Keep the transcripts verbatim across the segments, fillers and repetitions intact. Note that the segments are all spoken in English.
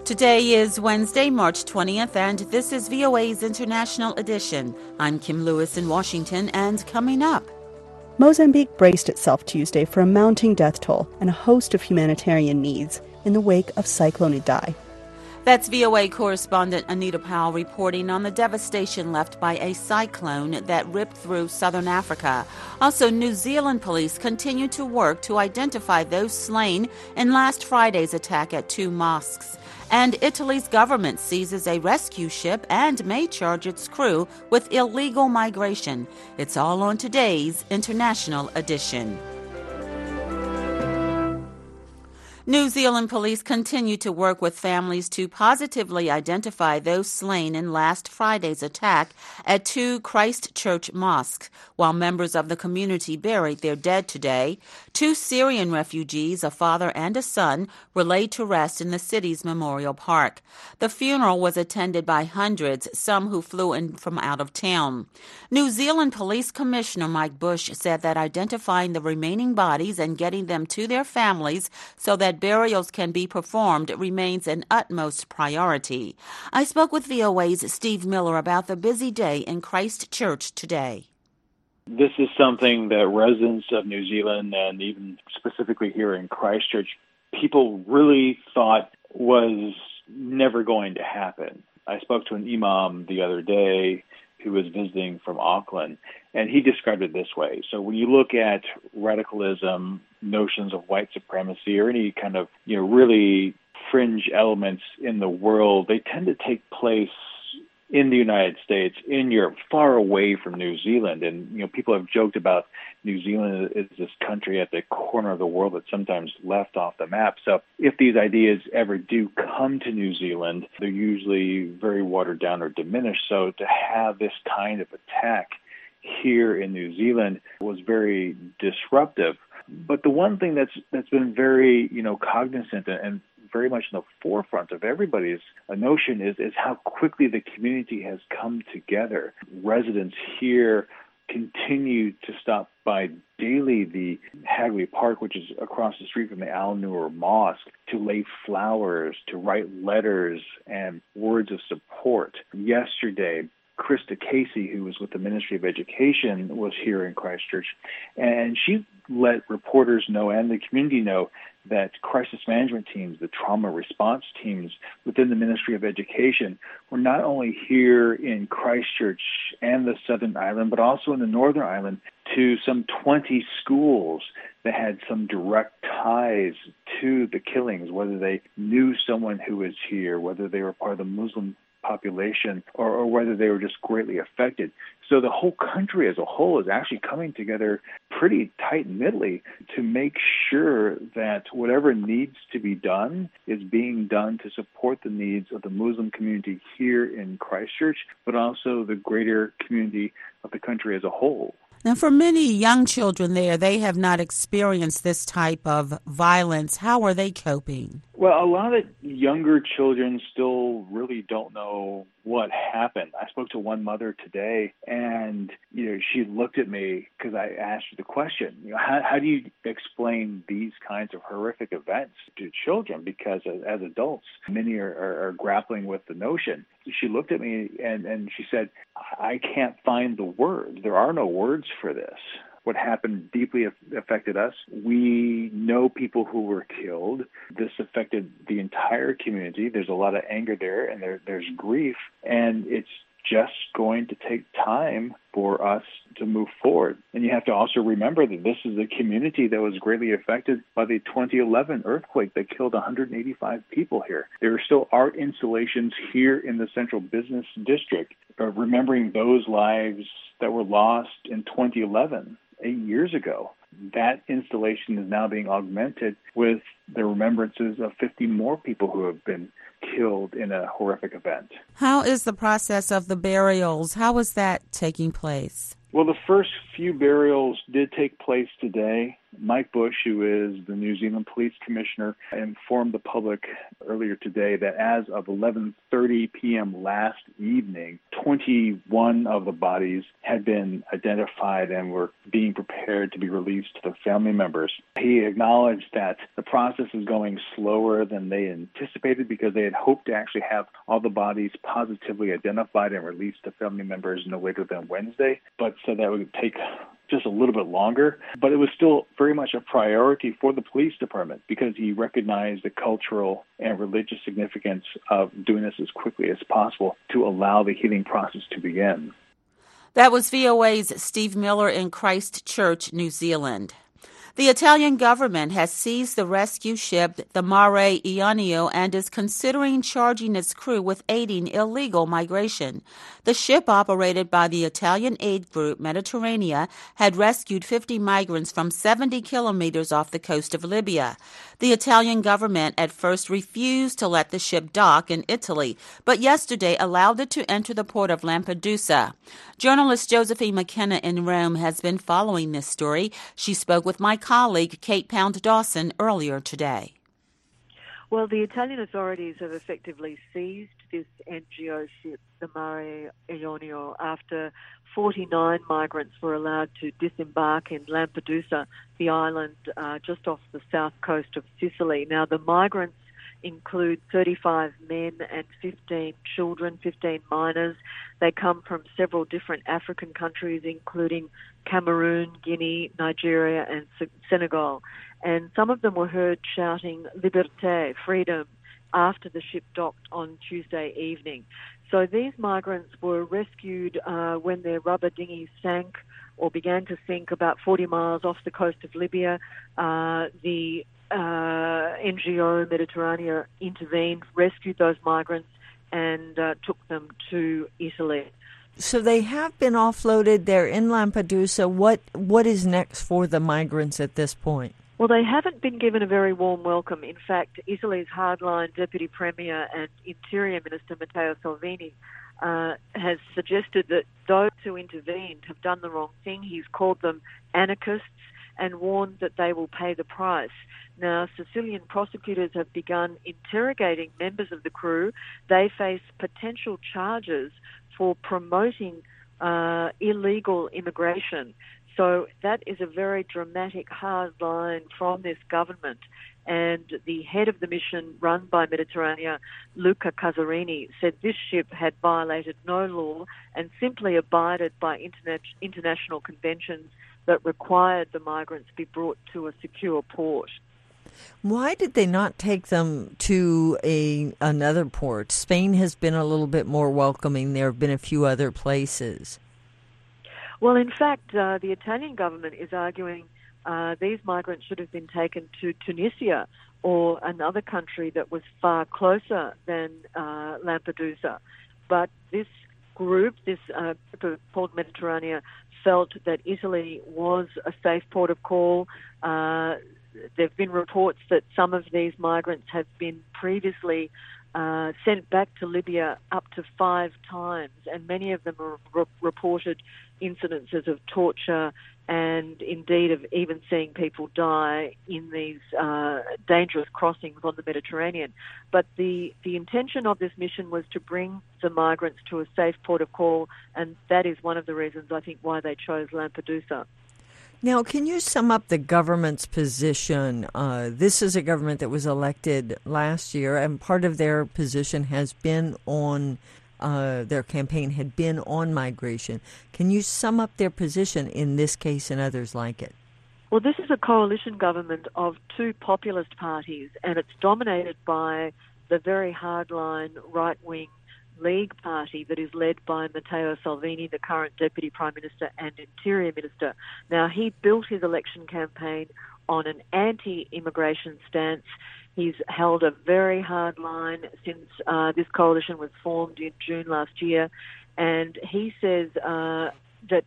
Today is Wednesday, March twentieth, and this is V O A's International Edition. I'm Kim Lewis in Washington, and coming up, Mozambique braced itself Tuesday for a mounting death toll and a host of humanitarian needs in the wake of Cyclone Idai. That's V O A correspondent Anita Powell reporting on the devastation left by a cyclone that ripped through southern Africa. Also, New Zealand police continue to work to identify those slain in last Friday's attack at two mosques. And Italy's government seizes a rescue ship and may charge its crew with illegal migration. It's all on today's International Edition. New Zealand police continue to work with families to positively identify those slain in last Friday's attack at two Christchurch mosques, while members of the community buried their dead today. Two Syrian refugees, a father and a son, were laid to rest in the city's Memorial Park. The funeral was attended by hundreds, some who flew in from out of town. New Zealand Police Commissioner Mike Bush said that identifying the remaining bodies and getting them to their families so that burials can be performed remains an utmost priority. I spoke with V O A's Steve Miller about the busy day in Christchurch today. This is something that residents of New Zealand, and even specifically here in Christchurch, people really thought was never going to happen. I spoke to an imam the other day who was visiting from Auckland, and he described it this way. So when you look at radicalism, notions of white supremacy, or any kind of, you know, really fringe elements in the world, they tend to take place in the United States, in Europe, far away from New Zealand. And, you know, people have joked about New Zealand is this country at the corner of the world that's sometimes left off the map. So if these ideas ever do come to New Zealand, they're usually very watered down or diminished. So to have this kind of attack here in New Zealand was very disruptive. But the one thing that's that's been very, you know, cognizant and very much in the forefront of everybody's notion is, is how quickly the community has come together. Residents here continue to stop by daily the Hagley Park, which is across the street from the Al-Noor Mosque, to lay flowers, to write letters and words of support. Yesterday, Krista Casey, who was with the Ministry of Education, was here in Christchurch, and she let reporters know and the community know that crisis management teams, the trauma response teams within the Ministry of Education, were not only here in Christchurch and the Southern Island, but also in the Northern Island to some twenty schools that had some direct ties to the killings, whether they knew someone who was here, whether they were part of the Muslim population, or, or whether they were just greatly affected. So the whole country as a whole is actually coming together pretty tight-knitly to make sure that whatever needs to be done is being done to support the needs of the Muslim community here in Christchurch, but also the greater community of the country as a whole. Now, for many young children there, they have not experienced this type of violence. How are they coping? Well, a lot of younger children still really don't know what happened. I spoke to one mother today, and you know, she looked at me because I asked her the question, you know, how, how do you explain these kinds of horrific events to children? Because as, as adults, many are, are, are grappling with the notion. She looked at me and, and she said, I can't find the words. There are no words for this. What happened deeply affected us. We know people who were killed. This affected the entire community. There's a lot of anger there, and there, there's grief, and it's just going to take time for us to move forward. And you have to also remember that this is a community that was greatly affected by the twenty eleven earthquake that killed one hundred eighty-five people here. There are still art installations here in the Central Business District, uh, remembering those lives that were lost in twenty eleven. Eight years ago. That installation is now being augmented with the remembrances of fifty more people who have been killed in a horrific event. How is the process of the burials? How is that taking place? Well, the first few burials did take place today. Mike Bush, who is the New Zealand Police Commissioner, informed the public earlier today that as of eleven thirty p.m. last evening, twenty-one of the bodies had been identified and were being prepared to be released to their family members. He acknowledged that the process is going slower than they anticipated because they had hoped to actually have all the bodies positively identified and released to family members no later than Wednesday, but said that would take just a little bit longer. But it was still very much a priority for the police department because he recognized the cultural and religious significance of doing this as quickly as possible to allow the healing process to begin. That was V O A's Steve Miller in Christchurch, New Zealand. The Italian government has seized the rescue ship, the Mare Ionio, and is considering charging its crew with aiding illegal migration. The ship, operated by the Italian aid group Mediterranea, had rescued fifty migrants from seventy kilometers off the coast of Libya. The Italian government at first refused to let the ship dock in Italy, but yesterday allowed it to enter the port of Lampedusa. Journalist Josephine McKenna in Rome has been following this story. She spoke with my colleague Kate Pound-Dawson earlier today. Well, the Italian authorities have effectively seized this N G O ship, the Mare Ionio, after forty-nine migrants were allowed to disembark in Lampedusa, the island uh, just off the south coast of Sicily. Now, the migrants include thirty-five men and fifteen children, fifteen minors. They come from several different African countries, including Cameroon, Guinea, Nigeria, and Senegal. And some of them were heard shouting "Liberté," freedom, after the ship docked on Tuesday evening. So these migrants were rescued uh, when their rubber dinghy sank or began to sink about forty miles off the coast of Libya. Uh, the uh, N G O Mediterranea intervened, rescued those migrants, and uh, took them to Italy. So they have been offloaded. They're in Lampedusa. What What is next for the migrants at this point? Well, they haven't been given a very warm welcome. In fact, Italy's hardline Deputy Premier and Interior Minister Matteo Salvini uh, has suggested that those who intervened have done the wrong thing. He's called them anarchists and warned that they will pay the price. Now, Sicilian prosecutors have begun interrogating members of the crew. They face potential charges for promoting uh, illegal immigration. So that is a very dramatic hard line from this government. And the head of the mission run by Mediterranea, Luca Casarini, said this ship had violated no law and simply abided by interna- international conventions that required the migrants be brought to a secure port. Why did they not take them to a another port? Spain has been a little bit more welcoming. There have been a few other places. Well, in fact, uh, the Italian government is arguing uh, these migrants should have been taken to Tunisia or another country that was far closer than uh, Lampedusa. But this group, this uh, group called Mediterranea, felt that Italy was a safe port of call. Uh, there have been reports that some of these migrants have been previously uh, sent back to Libya up to five times, and many of them are re- reported incidences of torture and indeed of even seeing people die in these uh, dangerous crossings on the Mediterranean. But the, the intention of this mission was to bring the migrants to a safe port of call, and that is one of the reasons, I think, why they chose Lampedusa. Now, can you sum up the government's position? Uh, this is a government that was elected last year, and part of their position has been on, uh, their campaign had been on migration. Can you sum up their position in this case and others like it? Well, this is a coalition government of two populist parties, and it's dominated by the very hardline right-wing League Party that is led by Matteo Salvini, the current Deputy Prime Minister and Interior Minister. Now, he built his election campaign on an anti-immigration stance. He's held a very hard line since uh, this coalition was formed in June last year, and he says uh, that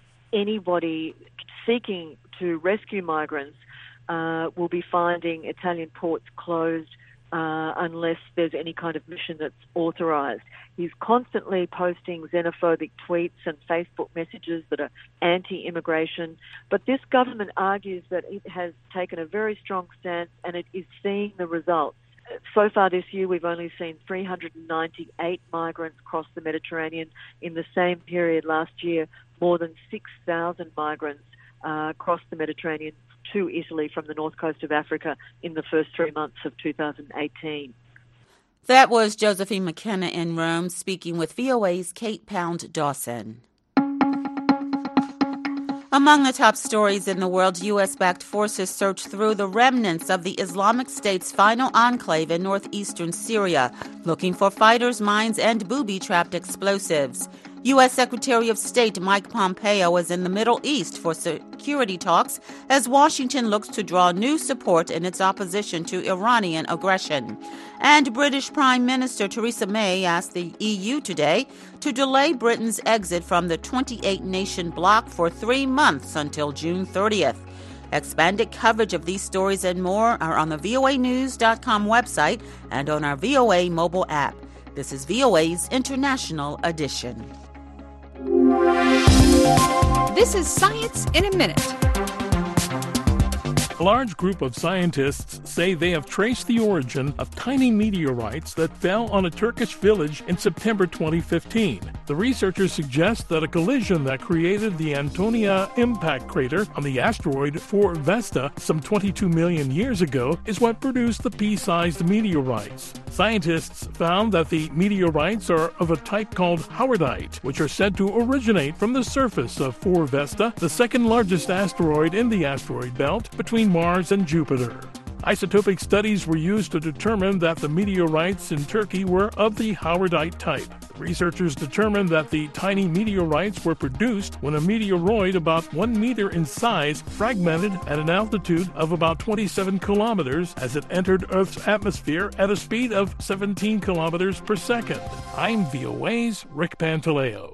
anybody seeking to rescue migrants uh, will be finding Italian ports closed uh, unless there's any kind of mission that's authorised. He's constantly posting xenophobic tweets and Facebook messages that are anti-immigration. But this government argues that it has taken a very strong stance and it is seeing the results. So far this year, we've only seen three hundred ninety-eight migrants cross the Mediterranean. In the same period last year, more than six thousand migrants uh, crossed the Mediterranean to Italy from the north coast of Africa in the first three months of two thousand eighteen. That was Josephine McKenna in Rome speaking with V O A's Kate Pound Dawson. Among the top stories in the world, U S-backed forces search through the remnants of the Islamic State's final enclave in northeastern Syria, looking for fighters, mines, and booby-trapped explosives. U S. Secretary of State Mike Pompeo is in the Middle East for security talks as Washington looks to draw new support in its opposition to Iranian aggression. And British Prime Minister Theresa May asked the E U today to delay Britain's exit from the twenty-eight nation bloc for three months until June thirtieth. Expanded coverage of these stories and more are on the V O A news dot com website and on our V O A mobile app. This is V O A's International Edition. This is Science in a Minute. A large group of scientists say they have traced the origin of tiny meteorites that fell on a Turkish village in September twenty fifteen. The researchers suggest that a collision that created the Antonia impact crater on the asteroid four Vesta some twenty-two million years ago is what produced the pea-sized meteorites. Scientists found that the meteorites are of a type called Howardite, which are said to originate from the surface of four Vesta, the second largest asteroid in the asteroid belt between Mars and Jupiter. Isotopic studies were used to determine that the meteorites in Turkey were of the Howardite type. The researchers determined that the tiny meteorites were produced when a meteoroid about one meter in size fragmented at an altitude of about twenty-seven kilometers as it entered Earth's atmosphere at a speed of seventeen kilometers per second. I'm V O A's Rick Pantaleo.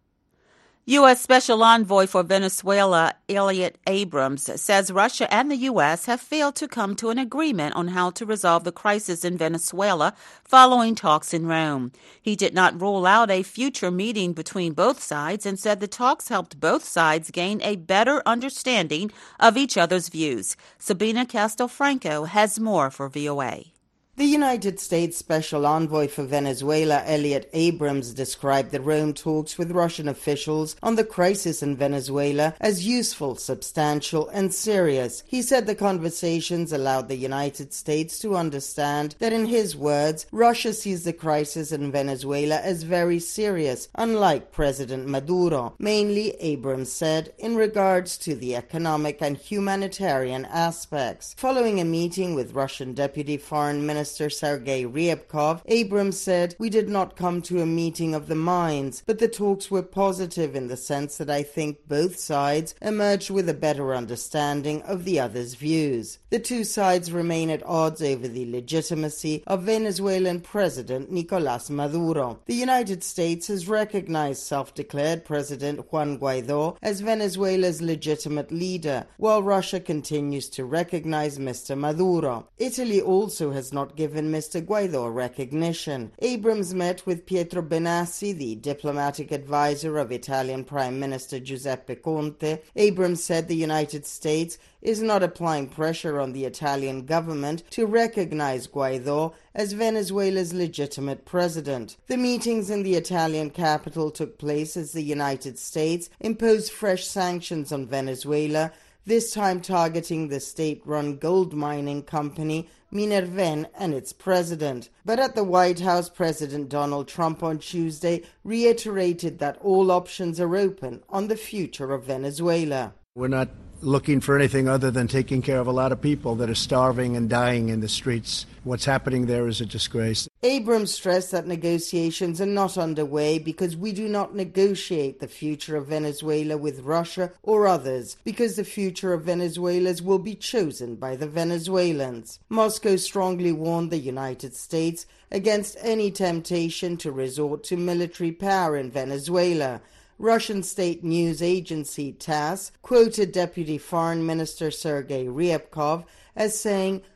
U S. Special Envoy for Venezuela, Elliot Abrams, says Russia and the U S have failed to come to an agreement on how to resolve the crisis in Venezuela following talks in Rome. He did not rule out a future meeting between both sides and said the talks helped both sides gain a better understanding of each other's views. Sabina Castelfranco has more for V O A. The United States Special Envoy for Venezuela, Elliot Abrams, described the Rome talks with Russian officials on the crisis in Venezuela as useful, substantial, and serious. He said the conversations allowed the United States to understand that, in his words, Russia sees the crisis in Venezuela as very serious, unlike President Maduro, mainly, Abrams said, in regards to the economic and humanitarian aspects. Following a meeting with Russian Deputy Foreign Minister Minister Sergei Ryabkov, Abrams said, "We did not come to a meeting of the minds, but the talks were positive in the sense that I think both sides emerged with a better understanding of the other's views. The two sides remain at odds over the legitimacy of Venezuelan President Nicolás Maduro. The United States has recognized self-declared President Juan Guaidó as Venezuela's legitimate leader, while Russia continues to recognize Mister Maduro. Italy also has not given Mister Guaidó recognition. Abrams met with Pietro Benassi, the diplomatic advisor of Italian Prime Minister Giuseppe Conte. Abrams said the United States is not applying pressure on the Italian government to recognize Guaidó as Venezuela's legitimate president. The meetings in the Italian capital took place as the United States imposed fresh sanctions on Venezuela, this time targeting the state-run gold mining company Minerven and its president. But at the White House, President Donald Trump on Tuesday reiterated that all options are open on the future of Venezuela. We're not looking for anything other than taking care of a lot of people that are starving and dying in the streets. What's happening there is a disgrace. Abrams stressed that negotiations are not underway because we do not negotiate the future of Venezuela with Russia or others, because the future of Venezuelans will be chosen by the Venezuelans. Moscow strongly warned the United States against any temptation to resort to military power in Venezuela. Russian state news agency TASS quoted Deputy Foreign Minister Sergei Ryabkov as saying,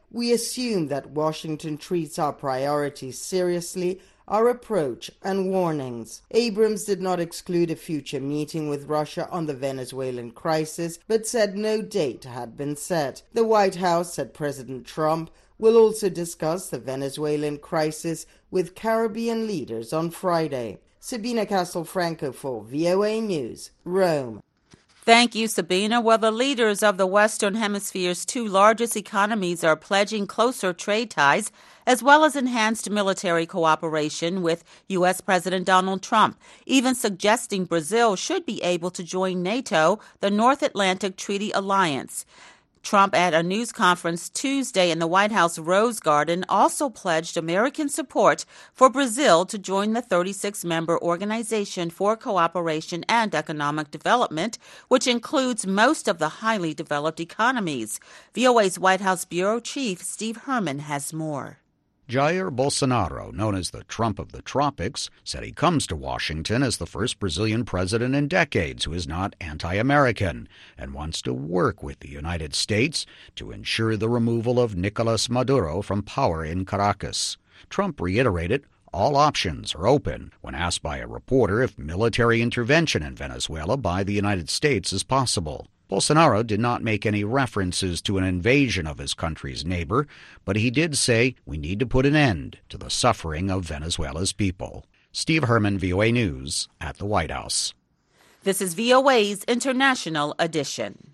We assume that Washington treats our priorities seriously, our approach and warnings. Abrams did not exclude a future meeting with Russia on the Venezuelan crisis, but said no date had been set. The White House said President Trump will also discuss the Venezuelan crisis with Caribbean leaders on Friday. Sabina Castelfranco for V O A News, Rome. Thank you, Sabina. Well, the leaders of the Western Hemisphere's two largest economies are pledging closer trade ties as well as enhanced military cooperation with U S. President Donald Trump, even suggesting Brazil should be able to join NATO, the North Atlantic Treaty Alliance. Trump, at a news conference Tuesday in the White House Rose Garden, also pledged American support for Brazil to join the thirty-six member Organization for Cooperation and Economic Development, which includes most of the highly developed economies. V O A's White House Bureau Chief Steve Herman has more. Jair Bolsonaro, known as the Trump of the tropics, said he comes to Washington as the first Brazilian president in decades who is not anti-American and wants to work with the United States to ensure the removal of Nicolas Maduro from power in Caracas. Trump reiterated all options are open when asked by a reporter if military intervention in Venezuela by the United States is possible. Bolsonaro did not make any references to an invasion of his country's neighbor, but he did say we need to put an end to the suffering of Venezuela's people. Steve Herman, V O A News, at the White House. This is V O A's International Edition.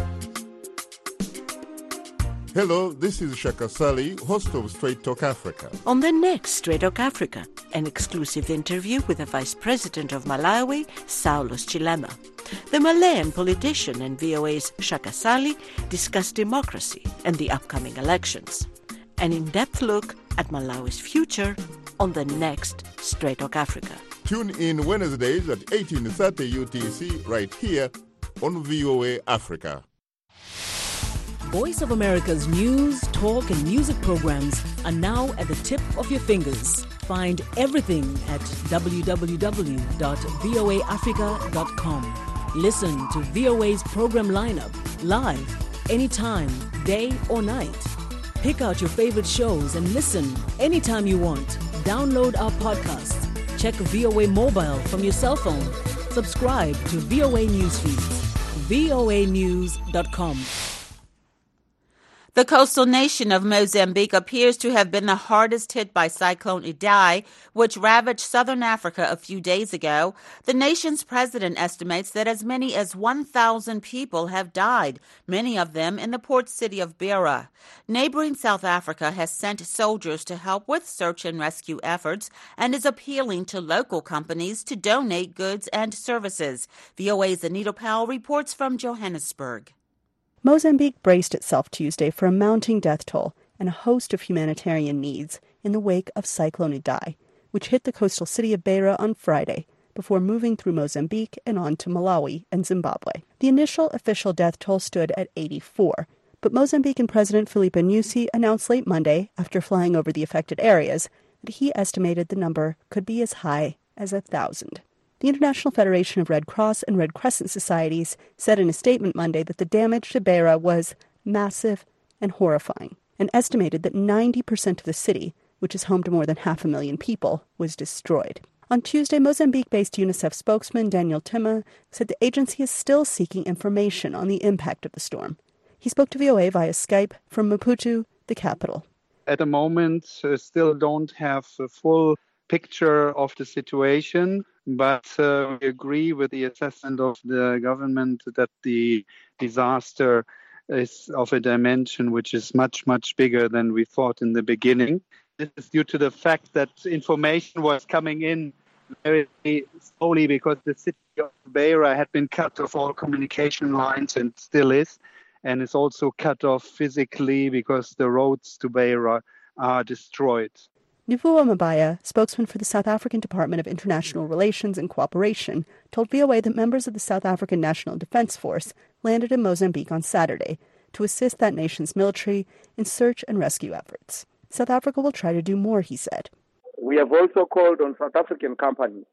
Hello, this is Shaka Sali, host of Straight Talk Africa. On the next Straight Talk Africa, an exclusive interview with the Vice President of Malawi, Saulos Chilema. The Malayan politician and V O A's Shaka Sali discuss democracy and the upcoming elections. An in-depth look at Malawi's future on the next Straight Talk Africa. Tune in Wednesdays at eighteen thirty U T C right here on V O A Africa. Voice of America's news, talk, and music programs are now at the tip of your fingers. Find everything at w w w dot v o a africa dot com. Listen to V O A's program lineup live, anytime, day or night. Pick out your favorite shows and listen anytime you want. Download our podcasts. Check V O A mobile from your cell phone. Subscribe to V O A Newsfeed. v o a news dot com. The coastal nation of Mozambique appears to have been the hardest hit by Cyclone Idai, which ravaged southern Africa a few days ago. The nation's president estimates that as many as one thousand people have died, many of them in the port city of Beira. Neighboring South Africa has sent soldiers to help with search and rescue efforts and is appealing to local companies to donate goods and services. V O A's Anita Powell reports from Johannesburg. Mozambique braced itself Tuesday for a mounting death toll and a host of humanitarian needs in the wake of Cyclone Idai, which hit the coastal city of Beira on Friday before moving through Mozambique and on to Malawi and Zimbabwe. The initial official death toll stood at eighty-four, but Mozambican President Filipe Nyusi announced late Monday, after flying over the affected areas, that he estimated the number could be as high as a thousand. The International Federation of Red Cross and Red Crescent Societies said in a statement Monday that the damage to Beira was massive and horrifying, and estimated that ninety percent of the city, which is home to more than half a million people, was destroyed. On Tuesday, Mozambique-based UNICEF spokesman Daniel Timma said the agency is still seeking information on the impact of the storm. He spoke to V O A via Skype from Maputo, the capital. At the moment, uh, still don't have a full picture of the situation, but uh, we agree with the assessment of the government that the disaster is of a dimension which is much, much bigger than we thought in the beginning. This is due to the fact that information was coming in very slowly because the city of Beira had been cut off all communication lines and still is, and is also cut off physically because the roads to Beira are destroyed. Nivua Mabaya, spokesman for the South African Department of International Relations and Cooperation, told V O A that members of the South African National Defense Force landed in Mozambique on Saturday to assist that nation's military in search and rescue efforts. South Africa will try to do more, he said. We have also called on South African companies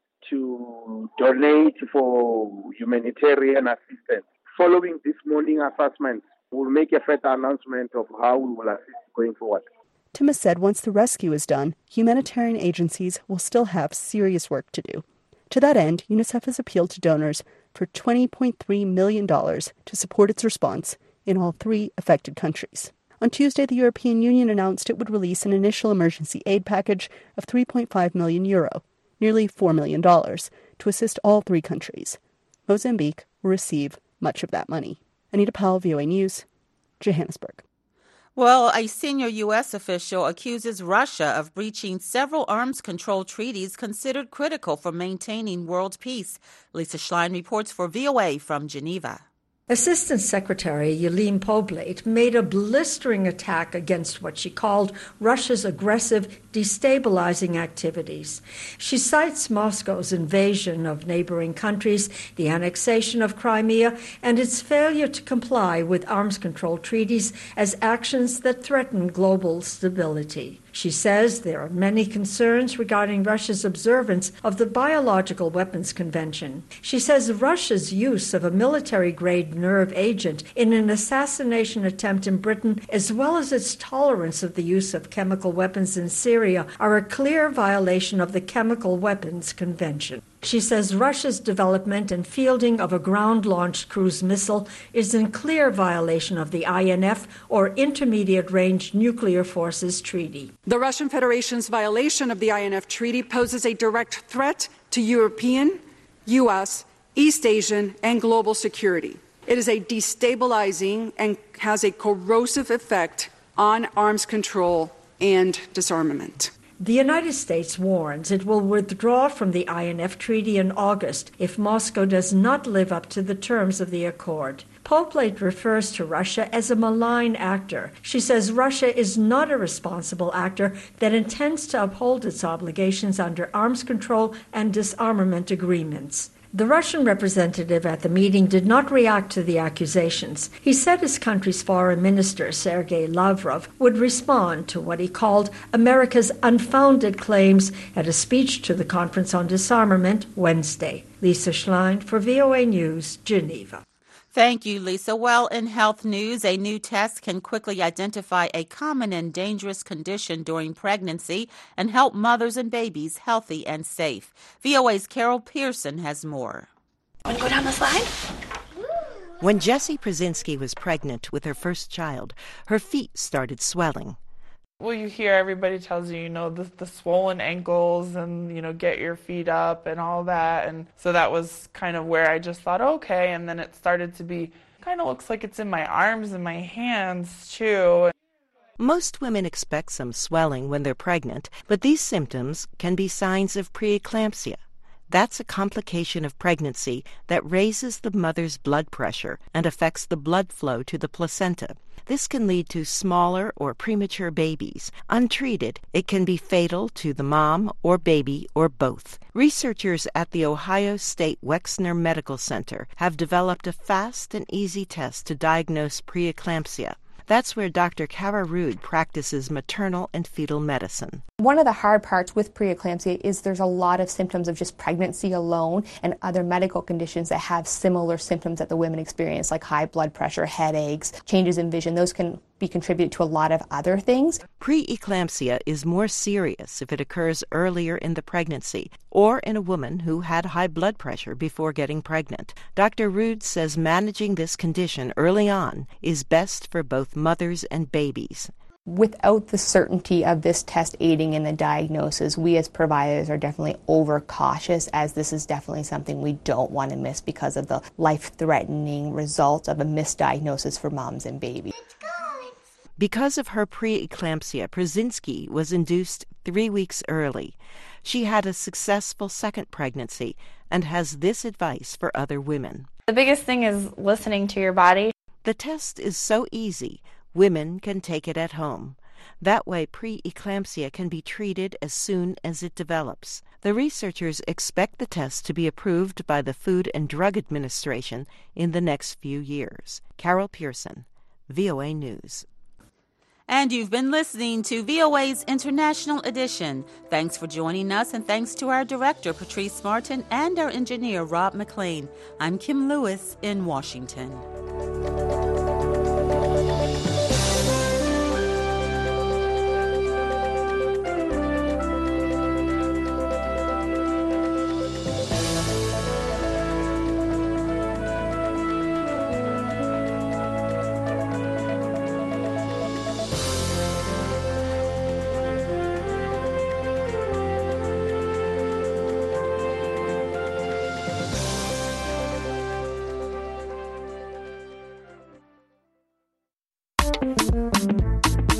to donate for humanitarian assistance. Following this morning assessment, we'll make a further announcement of how we will assist going forward. Timmis said once the rescue is done, humanitarian agencies will still have serious work to do. To that end, UNICEF has appealed to donors for twenty point three million dollars to support its response in all three affected countries. On Tuesday, the European Union announced it would release an initial emergency aid package of three point five million euro, nearly four million dollars, to assist all three countries. Mozambique will receive much of that money. Anita Powell, V O A News, Johannesburg. Well, a senior U S official accuses Russia of breaching several arms control treaties considered critical for maintaining world peace. Lisa Schlein reports for V O A from Geneva. Assistant Secretary Yelene Poblate made a blistering attack against what she called Russia's aggressive, destabilizing activities. She cites Moscow's invasion of neighboring countries, the annexation of Crimea, and its failure to comply with arms control treaties as actions that threaten global stability. She says there are many concerns regarding Russia's observance of the Biological Weapons Convention. She says Russia's use of a military-grade nerve agent in an assassination attempt in Britain, as well as its tolerance of the use of chemical weapons in Syria, are a clear violation of the Chemical Weapons Convention. She says Russia's development and fielding of a ground-launched cruise missile is in clear violation of the I N F, or Intermediate-Range Nuclear Forces Treaty. The Russian Federation's violation of the I N F Treaty poses a direct threat to European, U S, East Asian, and global security. It is a destabilizing and has a corrosive effect on arms control and disarmament. The United States warns it will withdraw from the I N F Treaty in August if Moscow does not live up to the terms of the accord. Poplate refers to Russia as a malign actor. She says Russia is not a responsible actor that intends to uphold its obligations under arms control and disarmament agreements. The Russian representative at the meeting did not react to the accusations. He said his country's foreign minister, Sergei Lavrov, would respond to what he called America's unfounded claims at a speech to the Conference on Disarmament Wednesday. Lisa Schlein for V O A News, Geneva. Thank you, Lisa. Well, in health news, a new test can quickly identify a common and dangerous condition during pregnancy and help mothers and babies healthy and safe. V O A's Carol Pearson has more. Want to go down the slide? When Jessie Przinski was pregnant with her first child, her feet started swelling. Well, you hear everybody tells you, you know, the, the swollen ankles and, you know, get your feet up and all that. And so that was kind of where I just thought, okay. And then it started to be, kind of looks like it's in my arms and my hands, too. Most women expect some swelling when they're pregnant, but these symptoms can be signs of preeclampsia. That's a complication of pregnancy that raises the mother's blood pressure and affects the blood flow to the placenta. This can lead to smaller or premature babies. Untreated, it can be fatal to the mom or baby or both. Researchers at the Ohio State Wexner Medical Center have developed a fast and easy test to diagnose preeclampsia. That's where Doctor Kara Rood practices maternal and fetal medicine. One of the hard parts with preeclampsia is there's a lot of symptoms of just pregnancy alone and other medical conditions that have similar symptoms that the women experience, like high blood pressure, headaches, changes in vision. Those can be contributed to a lot of other things. Preeclampsia is more serious if it occurs earlier in the pregnancy or in a woman who had high blood pressure before getting pregnant. Doctor Rood says managing this condition early on is best for both mothers and babies. Without the certainty of this test aiding in the diagnosis, we as providers are definitely overcautious, as this is definitely something we don't want to miss because of the life-threatening results of a misdiagnosis for moms and babies. Because of her preeclampsia, Przinski was induced three weeks early. She had a successful second pregnancy and has this advice for other women. The biggest thing is listening to your body. The test is so easy, women can take it at home. That way, preeclampsia can be treated as soon as it develops. The researchers expect the test to be approved by the Food and Drug Administration in the next few years. Carol Pearson, V O A News. And you've been listening to V O A's International Edition. Thanks for joining us, and thanks to our director, Patrice Martin, and our engineer, Rob McLean. I'm Kim Lewis in Washington.